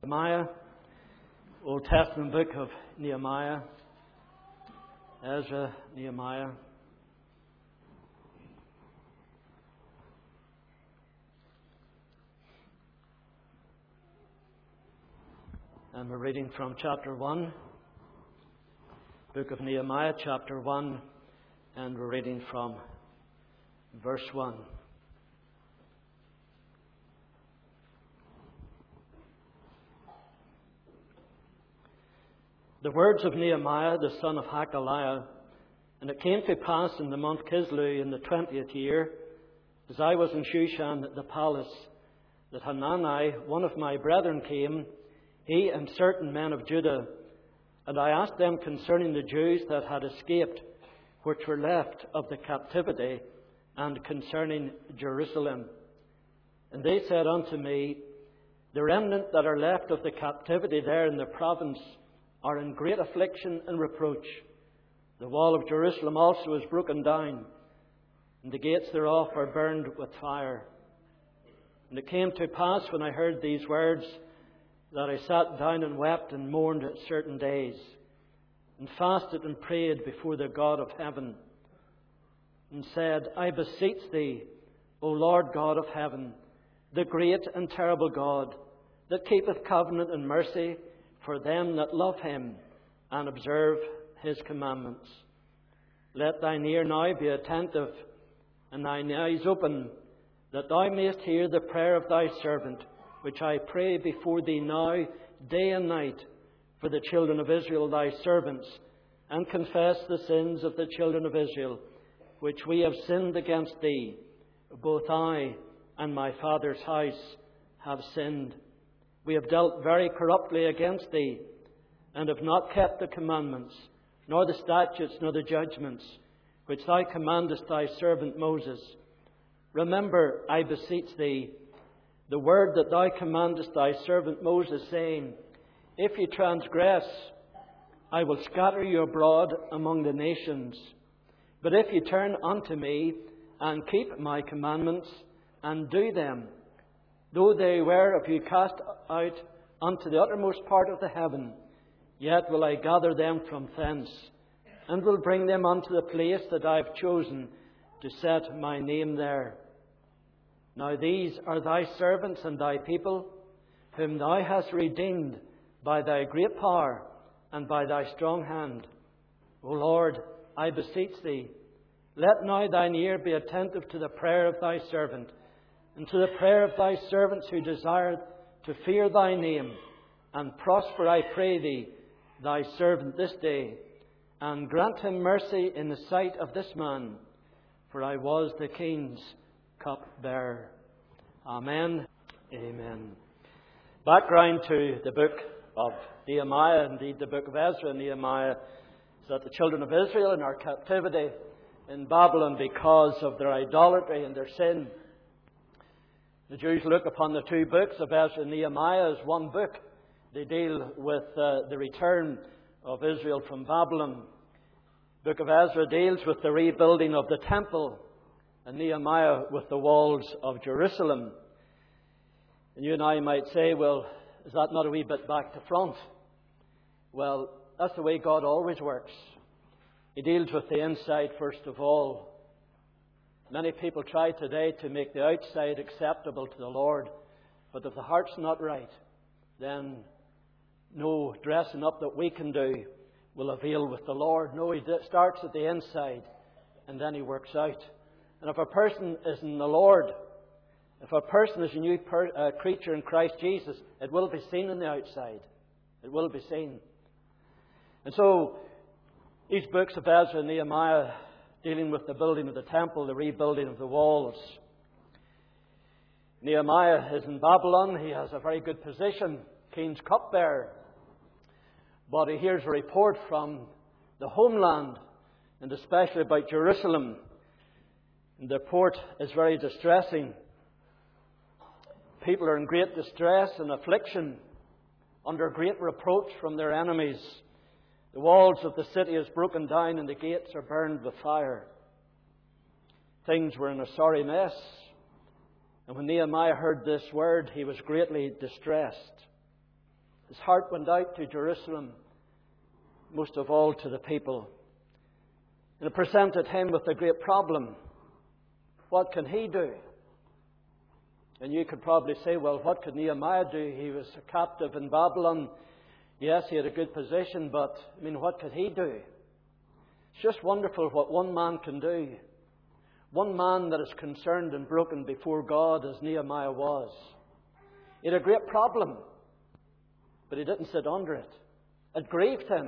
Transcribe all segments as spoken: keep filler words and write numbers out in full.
Nehemiah, Old Testament book of Nehemiah, Ezra, Nehemiah. And we're reading from chapter one, book of Nehemiah, chapter one, and we're reading from verse one. The words of Nehemiah, the son of Hakaliah. And it came to pass in the month Kislew, in the twentieth year, as I was in Shushan at the palace, that Hanani, one of my brethren, came, he and certain men of Judah. And I asked them concerning the Jews that had escaped, which were left of the captivity, and concerning Jerusalem. And they said unto me, the remnant that are left of the captivity there in the province are in great affliction and reproach. The wall of Jerusalem also is broken down, and the gates thereof are burned with fire. And it came to pass, when I heard these words, that I sat down and wept and mourned at certain days, and fasted and prayed before the God of heaven, and said, I beseech thee, O Lord God of heaven, the great and terrible God, that keepeth covenant and mercy for them that love him and observe his commandments. Let thine ear now be attentive and thine eyes open, that thou mayest hear the prayer of thy servant, which I pray before thee now, day and night, for the children of Israel, thy servants, and confess the sins of the children of Israel, which we have sinned against thee. Both I and my father's house have sinned. We have dealt very corruptly against thee, and have not kept the commandments, nor the statutes, nor the judgments, which thou commandest thy servant Moses. Remember, I beseech thee, the word that thou commandest thy servant Moses, saying, if ye transgress, I will scatter you abroad among the nations. But if ye turn unto me, and keep my commandments, and do them, though they were of you cast out unto the uttermost part of the heaven, yet will I gather them from thence, and will bring them unto the place that I have chosen to set my name there. Now these are thy servants and thy people, whom thou hast redeemed by thy great power and by thy strong hand. O Lord, I beseech thee, let now thine ear be attentive to the prayer of thy servant, and to the prayer of thy servants who desire to fear thy name, and prosper, I pray thee, thy servant this day, and grant him mercy in the sight of this man, for I was the king's cupbearer. Amen. Amen. Background to the book of Nehemiah, indeed the book of Ezra and Nehemiah, is that the children of Israel in our captivity in Babylon because of their idolatry and their sin. The Jews look upon the two books of Ezra and Nehemiah as one book. They deal with uh, the return of Israel from Babylon. The book of Ezra deals with the rebuilding of the temple, and Nehemiah with the walls of Jerusalem. And you and I might say, well, is that not a wee bit back to front? Well, that's the way God always works. He deals with the inside first of all. Many people try today to make the outside acceptable to the Lord, but if the heart's not right, then no dressing up that we can do will avail with the Lord. No, He starts at the inside, and then He works out. And if a person is in the Lord, if a person is a new per, uh, creature in Christ Jesus, it will be seen on the outside. It will be seen. And so, these books of Ezra and Nehemiah, dealing with the building of the temple, the rebuilding of the walls. Nehemiah is in Babylon. He has a very good position, king's cupbearer. But he hears a report from the homeland, and especially about Jerusalem. And the report is very distressing. People are in great distress and affliction, under great reproach from their enemies. The walls of the city is broken down and the gates are burned with fire. Things were in a sorry mess. And when Nehemiah heard this word, he was greatly distressed. His heart went out to Jerusalem, most of all to the people. And it presented him with a great problem. What can he do? And you could probably say, well, what could Nehemiah do? He was a captive in Babylon. Yes, he had a good position, but, I mean, what could he do? It's just wonderful what one man can do. One man that is concerned and broken before God, as Nehemiah was. He had a great problem, but he didn't sit under it. It grieved him,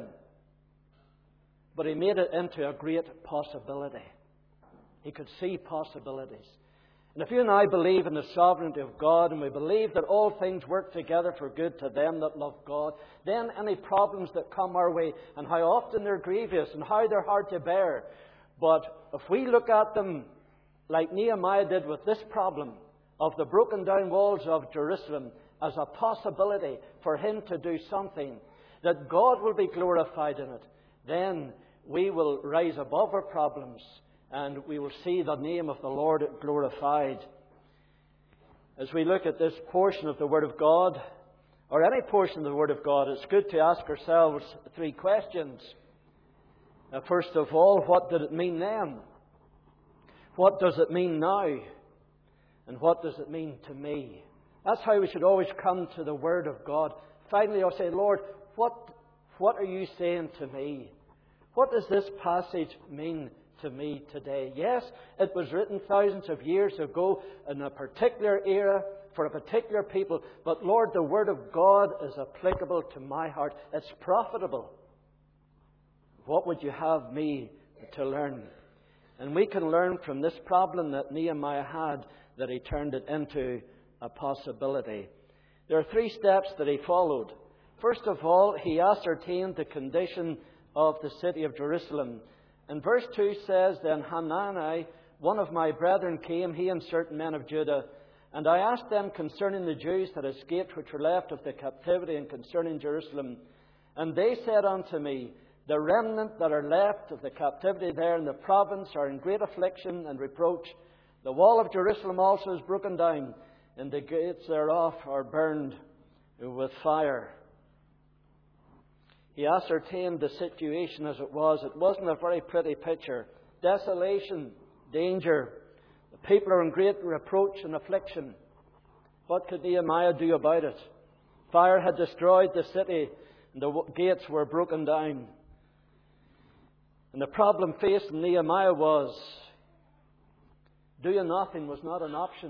but he made it into a great possibility. He could see possibilities. And if you and I believe in the sovereignty of God, and we believe that all things work together for good to them that love God, then any problems that come our way, and how often they're grievous, and how they're hard to bear, but if we look at them like Nehemiah did with this problem of the broken down walls of Jerusalem as a possibility for him to do something, that God will be glorified in it, then we will rise above our problems and we will see the name of the Lord glorified. As we look at this portion of the Word of God, or any portion of the Word of God, it's good to ask ourselves three questions. Now, first of all, what did it mean then? What does it mean now? And what does it mean to me? That's how we should always come to the Word of God. Finally, I'll say, Lord, what, what are you saying to me? What does this passage mean to me today? Yes, it was written thousands of years ago in a particular era for a particular people. But Lord, the Word of God is applicable to my heart. It's profitable. What would you have me to learn? And we can learn from this problem that Nehemiah had, that he turned it into a possibility. There are three steps that he followed. First of all, he ascertained the condition of the city of Jerusalem. And verse two says, Then Hanani, one of my brethren, came, he and certain men of Judah, and I asked them concerning the Jews that escaped which were left of the captivity, and concerning Jerusalem. And they said unto me, The remnant that are left of the captivity there in the province are in great affliction and reproach. The wall of Jerusalem also is broken down, and the gates thereof are burned with fire. He ascertained the situation as it was. It wasn't a very pretty picture. Desolation, danger. The people are in great reproach and affliction. What could Nehemiah do about it? Fire had destroyed the city, and the gates were broken down. And the problem facing Nehemiah was, doing nothing was not an option.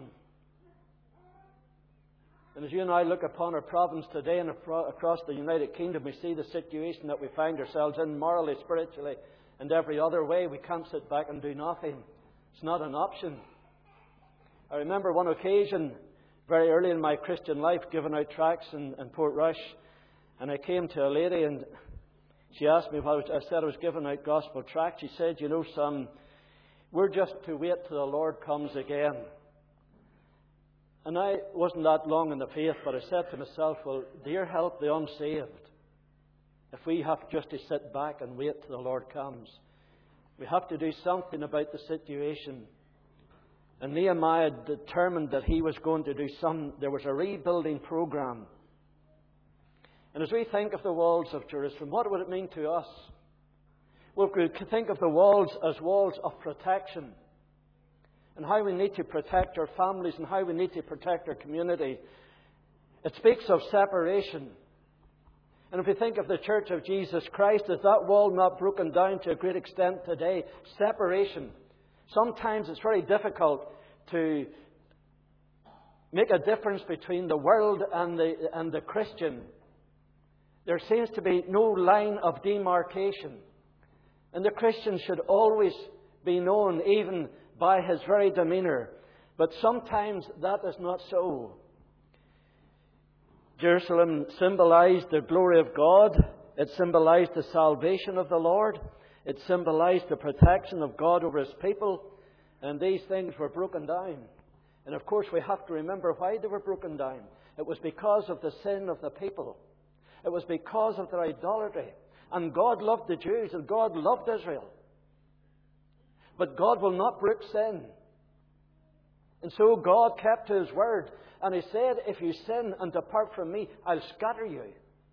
And as you and I look upon our province today and across the United Kingdom, we see the situation that we find ourselves in morally, spiritually, and every other way. We can't sit back and do nothing. It's not an option. I remember one occasion, very early in my Christian life, giving out tracts in, in Portrush, and I came to a lady and she asked me what I, was, I said I was giving out gospel tracts. She said, You know, son, we're just to wait till the Lord comes again. And I wasn't that long in the faith, but I said to myself, well, dear help the unsaved, if we have just to sit back and wait till the Lord comes. We have to do something about the situation. And Nehemiah determined that he was going to do some, there was a rebuilding program. And as we think of the walls of Jerusalem, what would it mean to us? Well, we could think of the walls as walls of protection, and how we need to protect our families and how we need to protect our community. It speaks of separation. And if we think of the Church of Jesus Christ, is that wall not broken down to a great extent today? Separation. Sometimes it's very difficult to make a difference between the world and the, and the Christian. There seems to be no line of demarcation. And the Christian should always be known, even by his very demeanour. But sometimes that is not so. Jerusalem symbolized the glory of God. It symbolized the salvation of the Lord. It symbolized the protection of God over His people. And these things were broken down. And of course we have to remember why they were broken down. It was because of the sin of the people. It was because of their idolatry. And God loved the Jews and God loved Israel. But God will not brook sin. And so God kept to His word. And He said, if you sin and depart from me, I'll scatter you.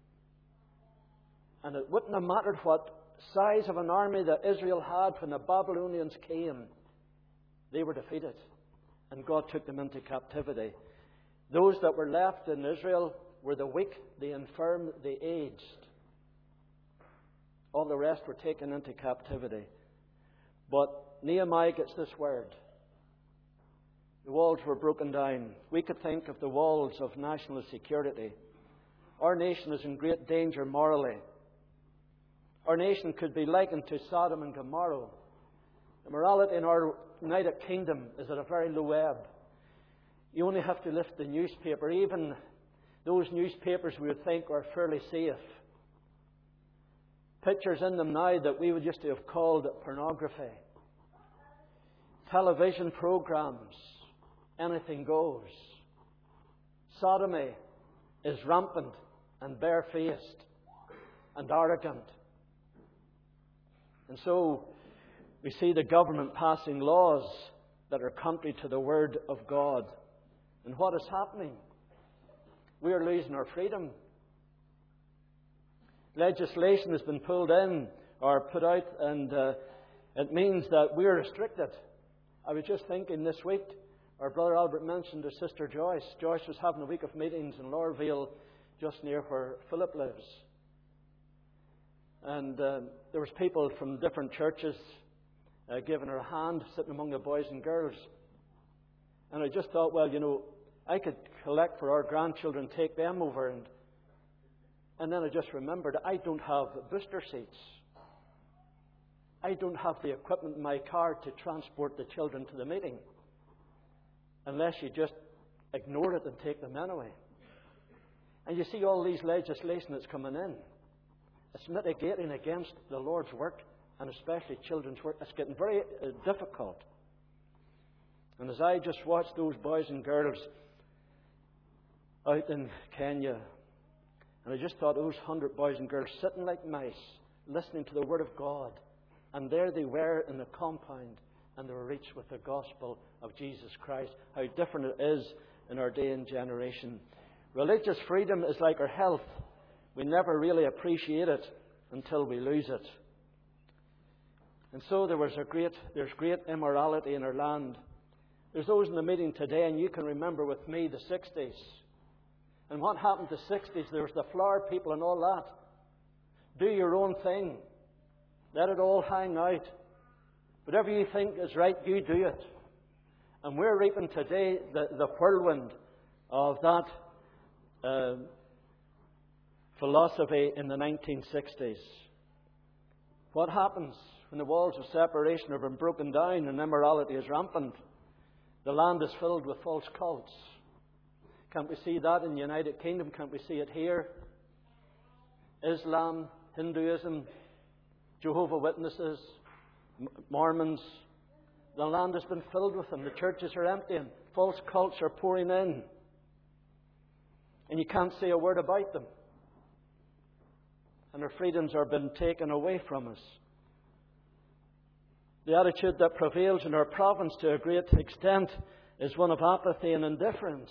And it wouldn't have mattered what size of an army that Israel had when the Babylonians came. They were defeated. And God took them into captivity. Those that were left in Israel were the weak, the infirm, the aged. All the rest were taken into captivity. But Nehemiah gets this word. The walls were broken down. We could think of the walls of national security. Our nation is in great danger morally. Our nation could be likened to Sodom and Gomorrah. The morality in our United Kingdom is at a very low ebb. You only have to lift the newspaper. Even those newspapers we would think are fairly safe. Pictures in them now that we would used to have called pornography. Television programs. Anything goes. Sodomy is rampant and barefaced and arrogant. And so we see the government passing laws that are contrary to the Word of God. And what is happening? We are losing our freedom. Legislation has been pulled in or put out, and uh, it means that we are restricted. I was just thinking this week, our brother Albert mentioned his sister Joyce. Joyce was having a week of meetings in Lorville, just near where Philip lives. And uh, there was people from different churches uh, giving her a hand, sitting among the boys and girls. And I just thought, well, you know, I could collect for our grandchildren, take them over. And, and then I just remembered, I don't have booster seats. I don't have the equipment in my car to transport the children to the meeting. Unless you just ignore it and take them anyway. And you see all these legislation that's coming in. It's mitigating against the Lord's work, and especially children's work. It's getting very uh, difficult. And as I just watched those boys and girls out in Kenya, and I just thought those hundred boys and girls sitting like mice, listening to the Word of God. And there they were in the compound, and they were reached with the gospel of Jesus Christ. How different it is in our day and generation. Religious freedom is like our health. We never really appreciate it until we lose it. And so there was a great, there's great immorality in our land. There's those in the meeting today, and you can remember with me the sixties. And what happened to the sixties? There was the flower people and all that. Do your own thing. Let it all hang out. Whatever you think is right, you do it. And we're reaping today the, the whirlwind of that uh, philosophy in the nineteen sixties. What happens when the walls of separation have been broken down and immorality is rampant? The land is filled with false cults. Can't we see that in the United Kingdom? Can't we see it here? Islam, Hinduism, Jehovah's Witnesses, Mormons. The land has been filled with them. The churches are emptying. False cults are pouring in. And you can't say a word about them. And our freedoms are being taken away from us. The attitude that prevails in our province to a great extent is one of apathy and indifference.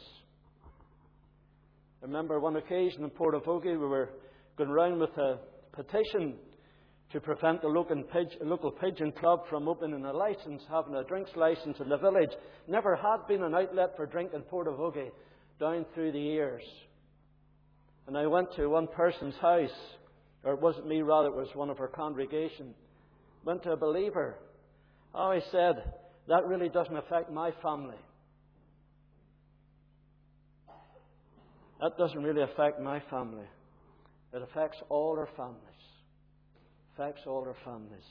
I remember one occasion in Portavogie, we were going around with a petition to prevent the local pigeon, local pigeon club from opening a license, having a drinks license in the village. Never had been an outlet for drink in Portavogie down through the years. And I went to one person's house, or it wasn't me, rather, it was one of our congregation. Went to a believer. Oh, he said, that really doesn't affect my family. That doesn't really affect my family. It affects all our families. Affects all our families.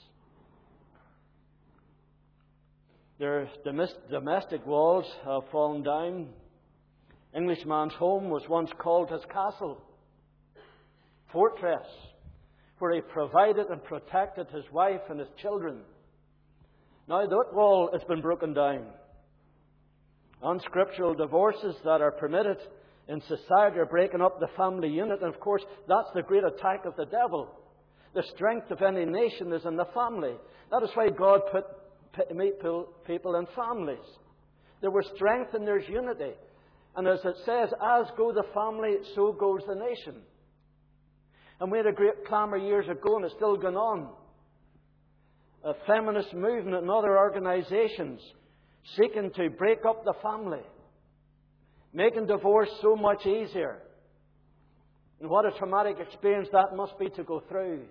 Their domestic walls have fallen down. Englishman's home was once called his castle, fortress, where he provided and protected his wife and his children. Now that wall has been broken down. Unscriptural divorces that are permitted in society are breaking up the family unit. And of course, that's the great attack of the devil. The strength of any nation is in the family. That is why God put people in families. There was strength and there's unity. And as it says, as go the family, so goes the nation. And we had a great clamour years ago, and it's still going on. A feminist movement and other organisations seeking to break up the family, making divorce so much easier. And what a traumatic experience that must be to go through.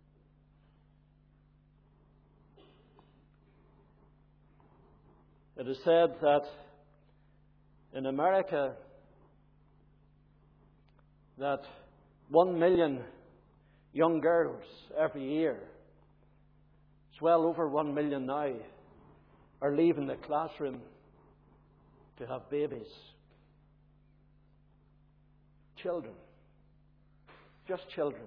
It is said that in America that one million young girls every year, it's well over one million now, are leaving the classroom to have babies. Children. Just children.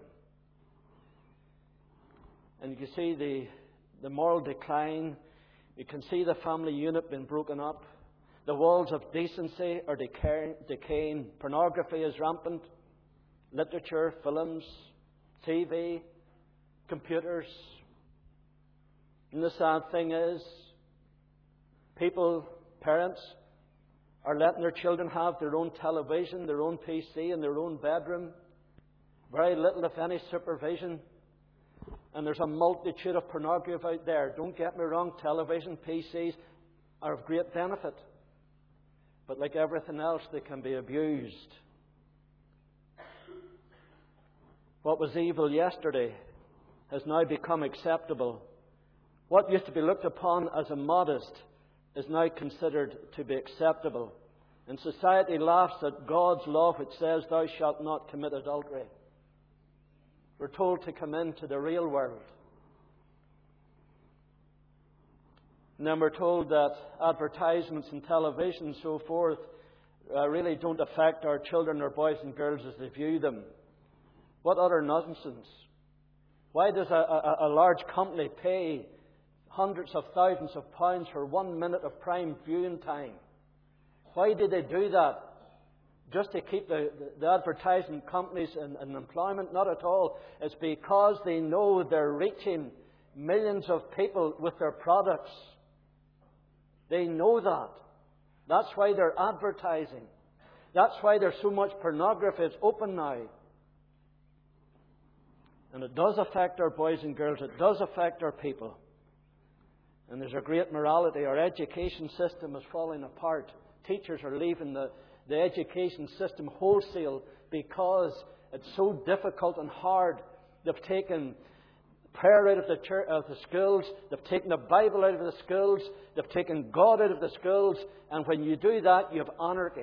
And you can see the, the moral decline. You can see the family unit being broken up. The walls of decency are decaying. decaying. Pornography is rampant. Literature, films, T V, computers. And the sad thing is, people, parents, are letting their children have their own television, their own P C in their own bedroom. Very little, if any, supervision. And there's a multitude of pornography out there. Don't get me wrong, television, P Cs are of great benefit. But like everything else, they can be abused. What was evil yesterday has now become acceptable. What used to be looked upon as immodest is now considered to be acceptable. And society laughs at God's law which says, "Thou shalt not commit adultery." We're told to come into the real world. And then we're told that advertisements and television and so forth uh, really don't affect our children or boys and girls as they view them. What utter nonsense. Why does a, a, a large company pay hundreds of thousands of pounds for one minute of prime viewing time? Why do they do that? Just to keep the, the, the advertising companies in, in employment? Not at all. It's because they know they're reaching millions of people with their products. They know that. That's why they're advertising. That's why there's so much pornography. It's open now. And it does affect our boys and girls. It does affect our people. And there's a great morality. Our education system is falling apart. Teachers are leaving the, the education system wholesale because it's so difficult and hard. They've taken prayer out of the, church, of the schools. They've taken the Bible out of the schools. They've taken God out of the schools. And when you do that, you have anarchy.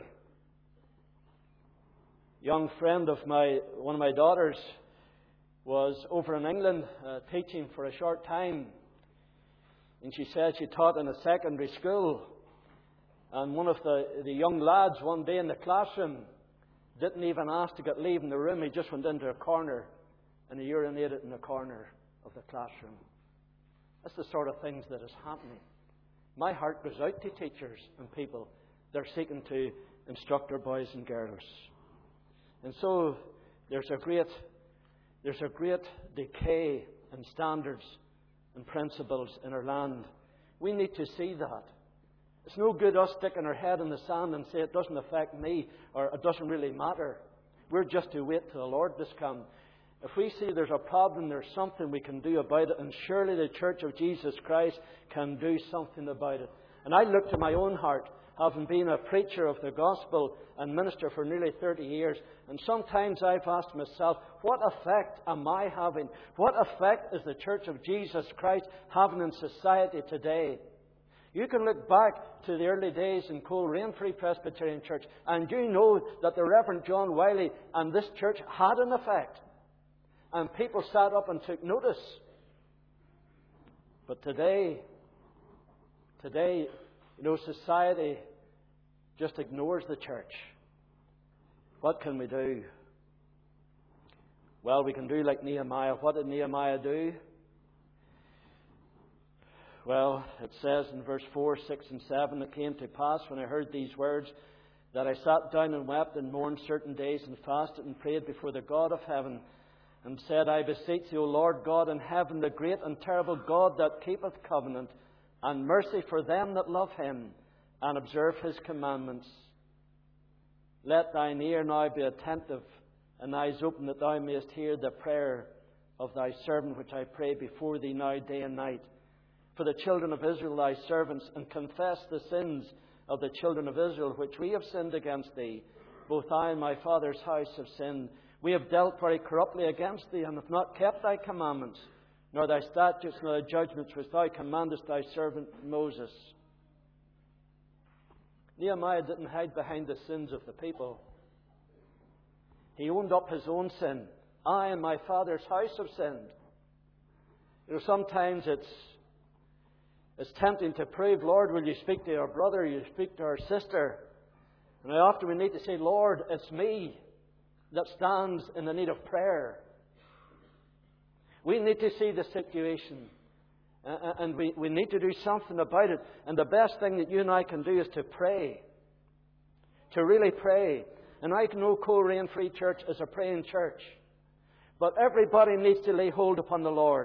A young friend of my, one of my daughters, was over in England uh, teaching for a short time. And she said she taught in a secondary school. And one of the, the young lads one day in the classroom didn't even ask to get leave in the room. He just went into a corner and he urinated in the corner of the classroom. That's the sort of things that is happening. My heart goes out to teachers and people that are seeking to instruct our boys and girls. And so there's a great There's a great decay in standards and principles in our land. We need to see that. It's no good us sticking our head in the sand and say it doesn't affect me or it doesn't really matter. We're just to wait till the Lord does come. If we see there's a problem, there's something we can do about it, and surely the Church of Jesus Christ can do something about it. And I look to my own heart, having been a preacher of the gospel and minister for nearly thirty years, and sometimes I've asked myself, what effect am I having? What effect is the Church of Jesus Christ having in society today? You can look back to the early days in Coleraine Free Presbyterian Church, and you know that the Reverend John Wiley and this church had an effect. And people sat up and took notice. But today, today, you know, society just ignores the church. What can we do? Well, we can do like Nehemiah. What did Nehemiah do? Well, it says in verse four, six and seven, "It came to pass when I heard these words that I sat down and wept and mourned certain days and fasted and prayed before the God of heaven and said, I beseech thee, O Lord God in heaven, the great and terrible God that keepeth covenant and mercy for them that love him and observe his commandments. Let thine ear now be attentive and eyes open, that thou mayest hear the prayer of thy servant, which I pray before thee now day and night. For the children of Israel, thy servants, and confess the sins of the children of Israel, which we have sinned against thee. Both I and my father's house have sinned. We have dealt very corruptly against thee, and have not kept thy commandments, nor thy statutes, nor thy judgments, which thou commandest thy servant Moses. Nehemiah didn't hide behind the sins of the people. He owned up his own sin. I and my father's house have sinned. You know, sometimes it's it's tempting to prove, Lord, will you speak to our brother, will you speak to our sister? And how often we need to say, Lord, it's me that stands in the need of prayer. We need to see the situation. Uh, and we, we need to do something about it. And the best thing that you and I can do is to pray. To really pray. And I know Coleraine Free Church is a praying church. But everybody needs to lay hold upon the Lord.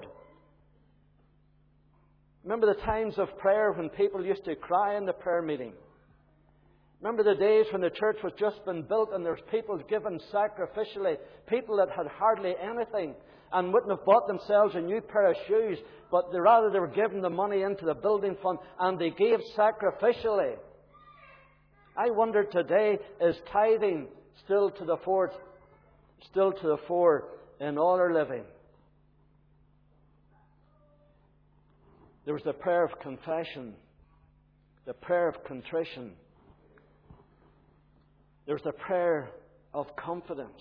Remember the times of prayer when people used to cry in the prayer meeting. Remember the days when the church was just been built and there was people given sacrificially. People that had hardly anything and wouldn't have bought themselves a new pair of shoes. But they, rather they were giving the money into the building fund and they gave sacrificially. I wonder today, is tithing still to the fore, still to the fore in all our living? There was the prayer of confession, the prayer of contrition. There was the prayer of confidence.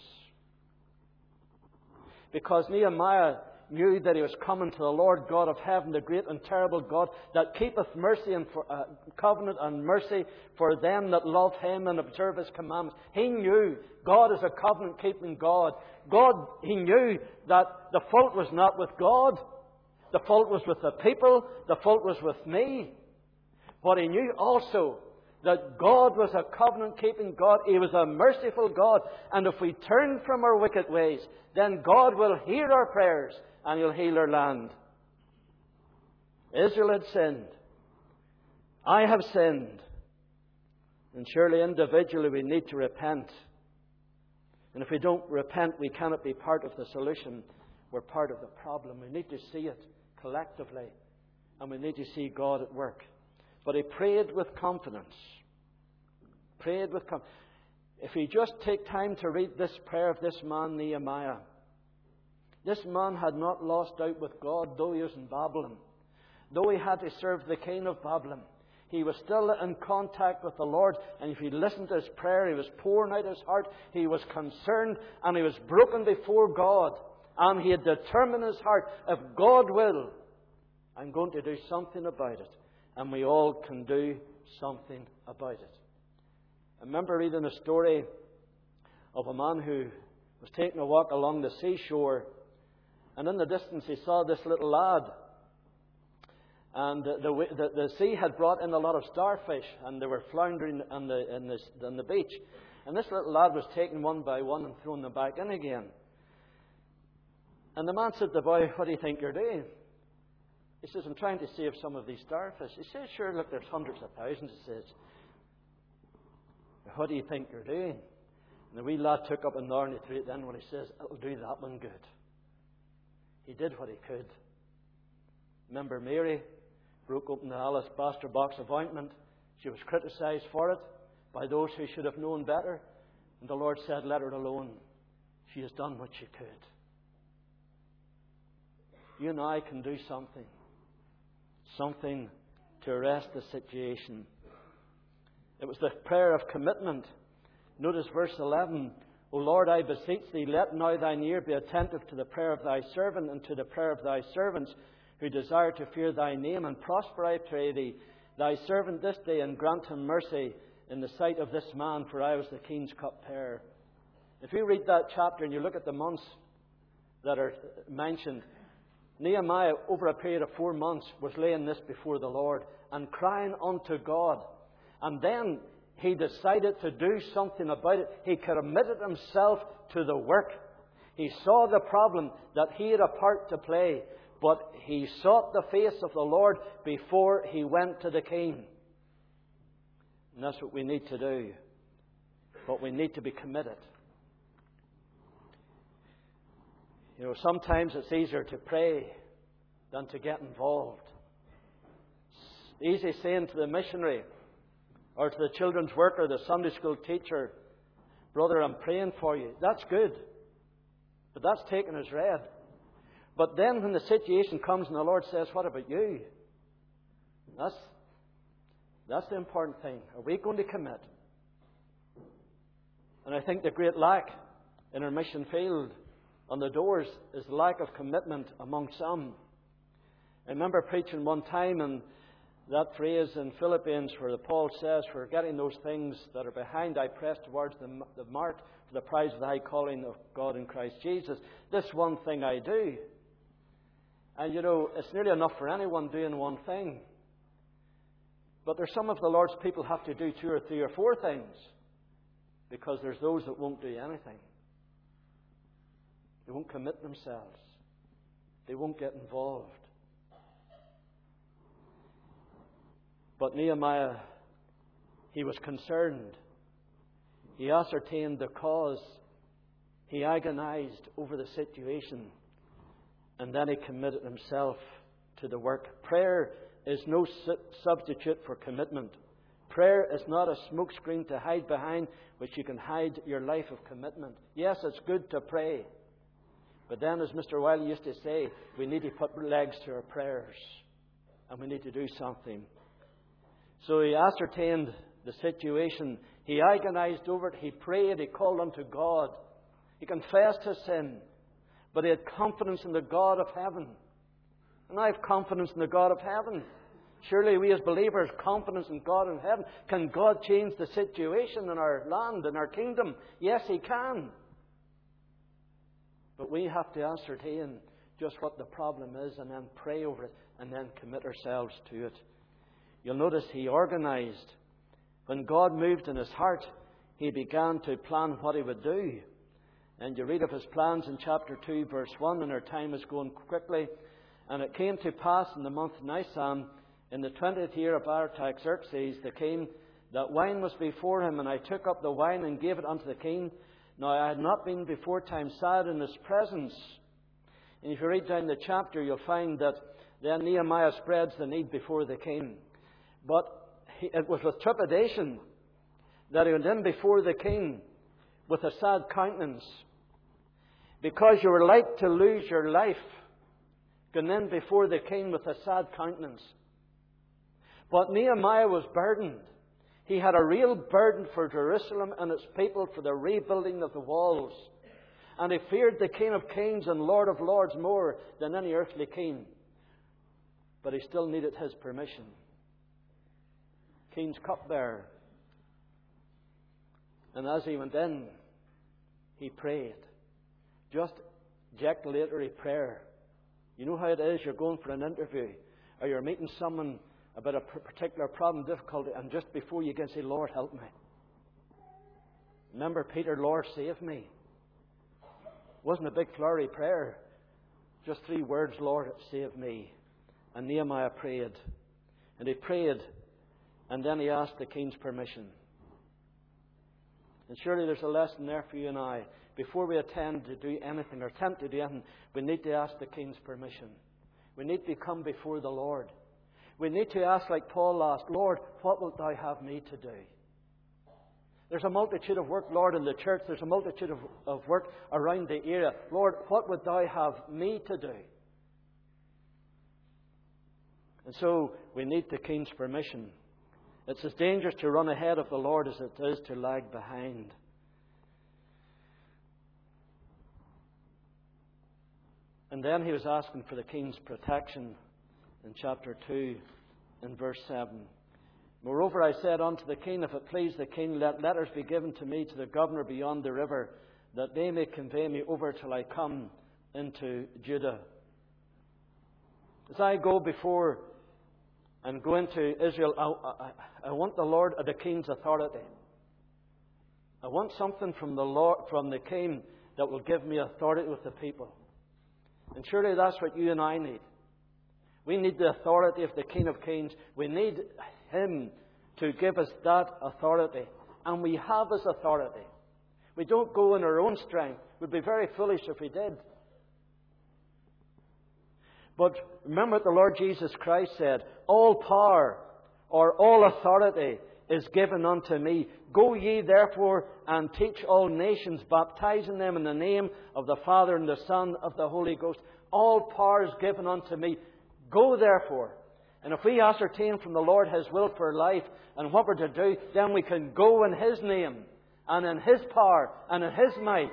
Because Nehemiah knew that he was coming to the Lord God of heaven, the great and terrible God that keepeth mercy and for, uh, covenant and mercy for them that love Him and observe His commandments. He knew God is a covenant-keeping God. God, he knew that the fault was not with God. The fault was with the people. The fault was with me. But he knew also that God was a covenant-keeping God. He was a merciful God. And if we turn from our wicked ways, then God will hear our prayers and He'll heal our land. Israel had sinned. I have sinned. And surely individually we need to repent. And if we don't repent, we cannot be part of the solution. We're part of the problem. We need to see it collectively. And we need to see God at work. But he prayed with confidence. Prayed with confidence. If you just take time to read this prayer of this man, Nehemiah. This man had not lost out with God, though he was in Babylon. Though he had to serve the king of Babylon. He was still in contact with the Lord. And if you listen to his prayer, he was pouring out his heart. He was concerned and he was broken before God. And he had determined in his heart, if God will, I'm going to do something about it. And we all can do something about it. I remember reading a story of a man who was taking a walk along the seashore. And in the distance he saw this little lad. And the, the, the, the sea had brought in a lot of starfish. And they were floundering on the, in this, on the beach. And this little lad was taking one by one and throwing them back in again. And the man said to the boy, what do you think you're doing? He says, I'm trying to save some of these starfish. He says, sure, look, there's hundreds of thousands. He says, what do you think you're doing? And the wee lad took up an hour and he threw it in. When he says, it'll do that one good. He did what he could. Remember Mary broke open the alabaster box of ointment. She was criticized for it by those who should have known better. And the Lord said, let her alone. She has done what she could. You and I can do something. Something to arrest the situation. It was the prayer of commitment. Notice verse eleven. O Lord, I beseech thee, let now thine ear be attentive to the prayer of thy servant and to the prayer of thy servants who desire to fear thy name, and prosper, I pray thee, thy servant this day, and grant him mercy in the sight of this man, for I was the king's cupbearer. If you read that chapter and you look at the months that are mentioned, Nehemiah, over a period of four months, was laying this before the Lord and crying unto God. And then he decided to do something about it. He committed himself to the work. He saw the problem that he had a part to play, but he sought the face of the Lord before he went to the king. And that's what we need to do. But we need to be committed. You know, sometimes it's easier to pray than to get involved. It's easy saying to the missionary or to the children's worker, the Sunday school teacher, brother, I'm praying for you. That's good. But that's taken as read. But then when the situation comes and the Lord says, what about you? That's, that's the important thing. Are we going to commit? And I think the great lack in our mission field on the doors is the lack of commitment among some. I remember preaching one time, and that phrase in Philippians where Paul says, for getting those things that are behind, I press towards the, the mark for the prize of the high calling of God in Christ Jesus. This one thing I do. And you know, it's nearly enough for anyone doing one thing. But there's some of the Lord's people have to do two or three or four things, because there's those that won't do anything. They won't commit themselves. They won't get involved. But Nehemiah, he was concerned. He ascertained the cause. He agonized over the situation. And then he committed himself to the work. Prayer is no su- substitute for commitment. Prayer is not a smokescreen to hide behind, which you can hide your life of commitment. Yes, it's good to pray. But then, as Mister Wiley used to say, we need to put legs to our prayers. And we need to do something. So he ascertained the situation. He agonized over it. He prayed. He called unto God. He confessed his sin. But he had confidence in the God of heaven. And I have confidence in the God of heaven. Surely we as believers, confidence in God in heaven. Can God change the situation in our land, in our kingdom? Yes, He can. But we have to ascertain just what the problem is and then pray over it and then commit ourselves to it. You'll notice he organized. When God moved in his heart, he began to plan what he would do. And you read of his plans in chapter two, verse one, and our time is going quickly. And it came to pass in the month Nisan, in the twentieth year of Artaxerxes, the king, that wine was before him, and I took up the wine and gave it unto the king. Now I had not been before time sad in his presence. And if you read down the chapter, you'll find that then Nehemiah spreads the need before the king. But he, it was with trepidation that he went in before the king with a sad countenance. Because you were like to lose your life, going in before the king with a sad countenance. But Nehemiah was burdened. He had a real burden for Jerusalem and its people, for the rebuilding of the walls. And he feared the King of Kings and Lord of Lords more than any earthly king. But he still needed his permission. King's cupbearer. And as he went in, he prayed. Just ejaculatory prayer. You know how it is, you're going for an interview, or you're meeting someone about a particular problem, difficulty, and just before you can say, Lord, help me. Remember Peter, Lord, save me. It wasn't a big flowery prayer. Just three words, Lord, save me. And Nehemiah prayed. And he prayed, and then he asked the king's permission. And surely there's a lesson there for you and I. Before we attend to do anything or attempt to do anything, we need to ask the king's permission. We need to come before the Lord. We need to ask like Paul asked, Lord, what wilt thou have me to do? There's a multitude of work, Lord, in the church. There's a multitude of, of work around the area. Lord, what would thou have me to do? And so we need the king's permission. It's as dangerous to run ahead of the Lord as it is to lag behind. And then he was asking for the king's protection in chapter two, in verse seven. Moreover, I said unto the king, if it please the king, let letters be given to me to the governor beyond the river, that they may convey me over till I come into Judah. As I go before and go into Israel, I, I, I want the Lord, the king's authority. I want something from the Lord, from the king, that will give me authority with the people. And surely that's what you and I need. We need the authority of the King of Kings. We need Him to give us that authority. And we have His authority. We don't go in our own strength. We'd be very foolish if we did. But remember what the Lord Jesus Christ said. All power or all authority is given unto me. Go ye therefore and teach all nations, baptizing them in the name of the Father and the Son of the Holy Ghost. All power is given unto me. Go therefore. And if we ascertain from the Lord His will for life and what we're to do, then we can go in His name and in His power and in His might.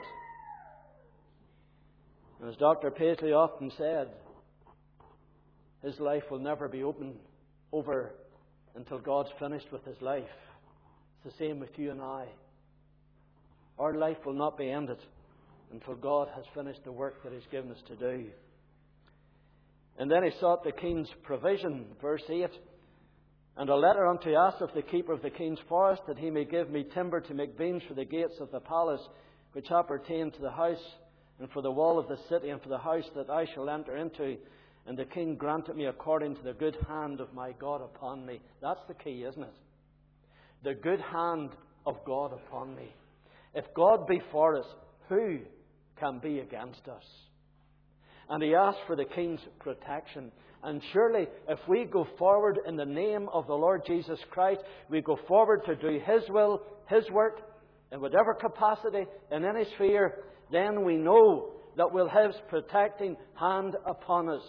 And as Doctor Paisley often said, his life will never be open over until God's finished with his life. It's the same with you and I. Our life will not be ended until God has finished the work that He's given us to do. And then he sought the king's provision, verse eight. And a letter unto Asaph, the keeper of the king's forest, that he may give me timber to make beams for the gates of the palace, which appertain to the house, and for the wall of the city, and for the house that I shall enter into. And the king granted me according to the good hand of my God upon me. That's the key, isn't it? The good hand of God upon me. If God be for us, who can be against us? And he asked for the king's protection. And surely, if we go forward in the name of the Lord Jesus Christ, we go forward to do His will, His work, in whatever capacity, in any sphere, then we know that we'll have His protecting hand upon us.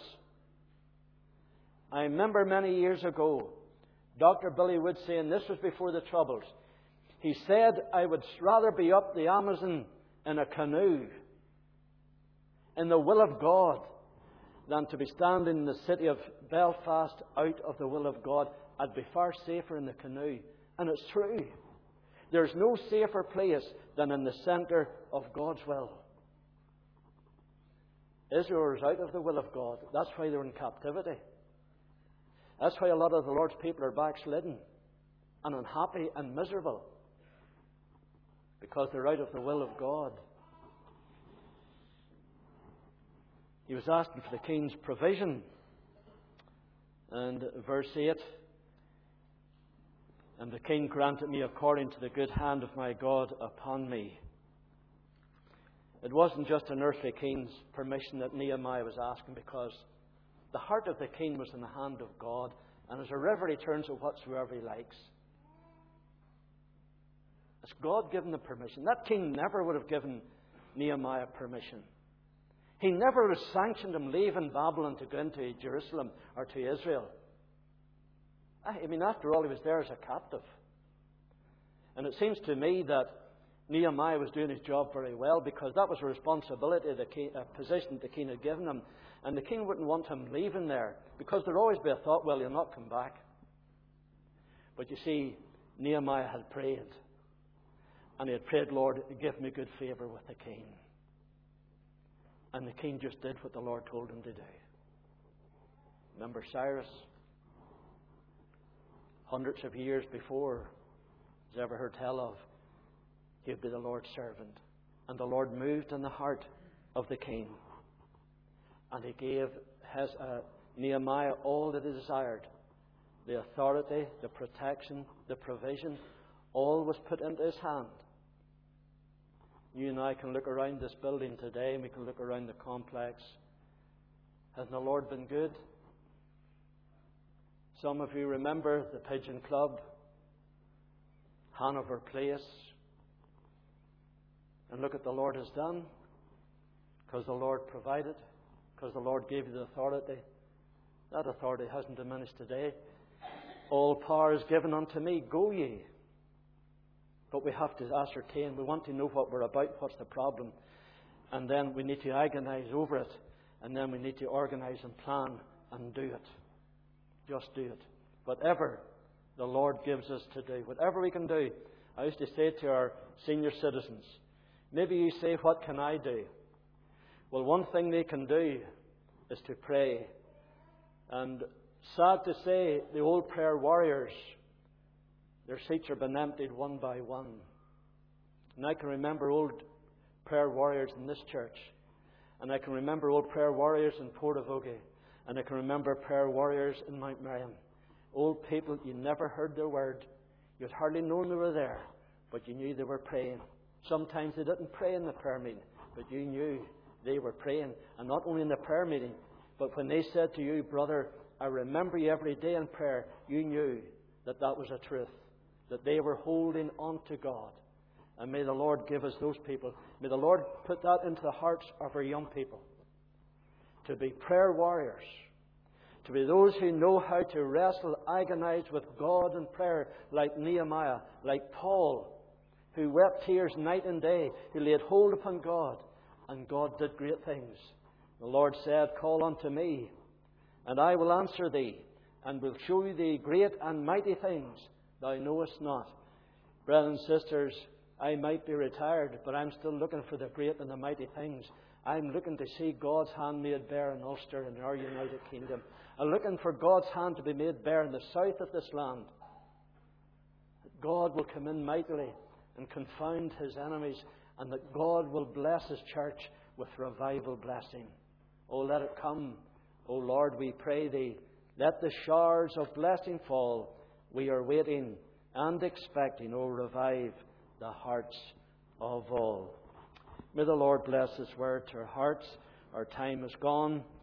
I remember many years ago, Doctor Billy Wood saying, this was before the Troubles, he said, I would rather be up the Amazon in a canoe, in the will of God, than to be standing in the city of Belfast out of the will of God. I'd be far safer in the canoe. And it's true. There's no safer place than in the centre of God's will. Israel is out of the will of God. That's why they're in captivity. That's why a lot of the Lord's people are backslidden and unhappy and miserable. Because they're out of the will of God. He was asking for the king's provision. And verse eight, and the king granted me according to the good hand of my God upon me. It wasn't just an earthly king's permission that Nehemiah was asking, because the heart of the king was in the hand of God, and as a river he turns to whatsoever he likes. It's God given the permission. That king never would have given Nehemiah permission. He never would have sanctioned him leaving Babylon to go into Jerusalem or to Israel. I mean, after all, he was there as a captive. And it seems to me that Nehemiah was doing his job very well, because that was a responsibility, the king, a position the king had given him. And the king wouldn't want him leaving there, because there'd always be a thought, well, he'll not come back. But you see, Nehemiah had prayed. And he had prayed, Lord, give me good favour with the king. And the king just did what the Lord told him to do. Remember Cyrus? Hundreds of years before was ever heard tell of, he would be the Lord's servant. And the Lord moved in the heart of the king. And he gave his, uh, Nehemiah all that he desired. The authority, the protection, the provision, all was put into his hand. You and I can look around this building today, and we can look around the complex. Hasn't the Lord been good? Some of you remember the Pigeon Club, Hanover Place. And look what the Lord has done. Because the Lord provided. Because the Lord gave you the authority. That authority hasn't diminished today. All power is given unto me. Go ye. But we have to ascertain. We want to know what we're about. What's the problem? And then we need to agonize over it. And then we need to organize and plan and do it. Just do it. Whatever the Lord gives us to do. Whatever we can do. I used to say to our senior citizens, maybe you say, what can I do? Well, one thing they can do is to pray. And sad to say, the old prayer warriors, their seats are being emptied one by one. And I can remember old prayer warriors in this church. And I can remember old prayer warriors in Portavogie. And I can remember prayer warriors in Mount Miriam. Old people, you never heard their word. You'd hardly known they were there. But you knew they were praying. Sometimes they didn't pray in the prayer meeting. But you knew they were praying. And not only in the prayer meeting, But when they said to you, brother, I remember you every day in prayer, you knew that that was a truth, that they were holding on to God. And may the Lord give us those people. May the Lord put that into the hearts of our young people, to be prayer warriors, to be those who know how to wrestle, agonize with God in prayer, like Nehemiah, like Paul, who wept tears night and day, who laid hold upon God, and God did great things. The Lord said, call unto me, and I will answer thee, and will show thee great and mighty things thou knowest not. Brothers and sisters, I might be retired, but I'm still looking for the great and the mighty things. I'm looking to see God's hand made bare in Ulster and our United Kingdom. I'm looking for God's hand to be made bare in the south of this land. That God will come in mightily and confound His enemies, and that God will bless His church with revival blessing. Oh, let it come. Oh, Lord, we pray Thee, let the showers of blessing fall. We are waiting and expecting. Oh, revive the hearts of all. May the Lord bless His word to our hearts. Our time is gone.